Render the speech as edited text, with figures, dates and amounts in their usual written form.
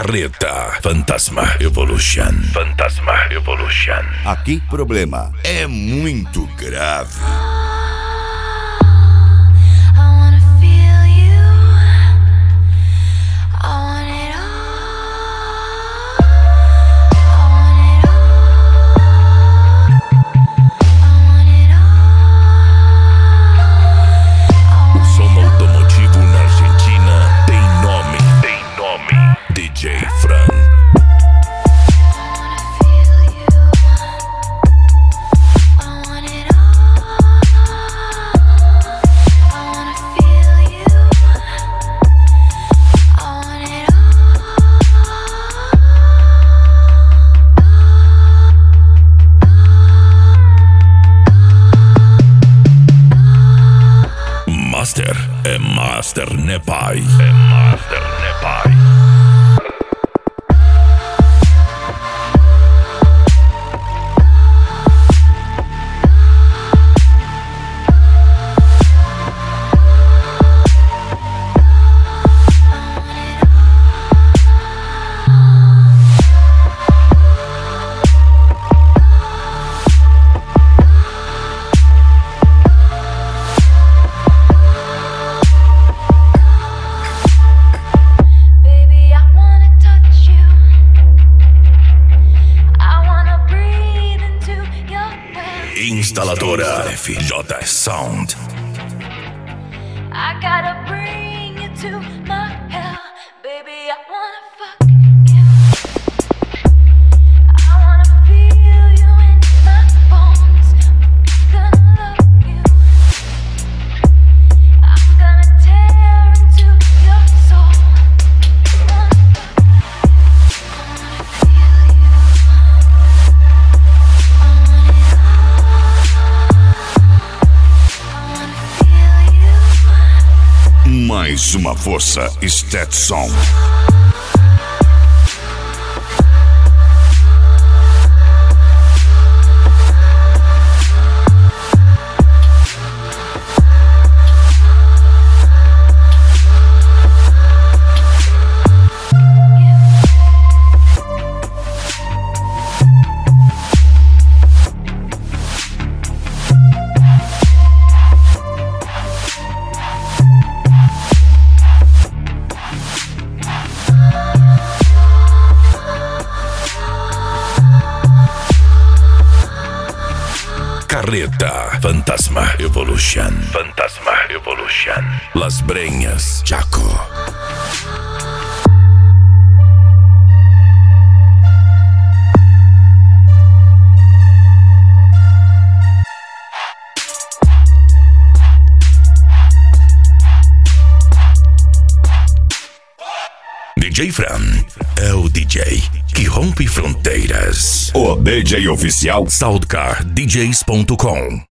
Carreta Fantasma Evolution. Fantasma Evolution. Aqui, problema é muito grave. DJ Fran. Master é Master Nepai. É Master Nepai. Instaladora FJ Sound. I gotta bring you to my hell, baby. I wanna fuck you. I wanna feel you in my bones. I'm gonna love you. I'm gonna tear into your soul. I wanna fuck you. I wanna feel you. Mais uma força Stetson. Carreta Fantasma Evolution. Fantasma Evolution. Las Breñas, Chaco. DJ Fran é o DJ que rompe fronteiras. O DJ oficial SoundcarDJs.com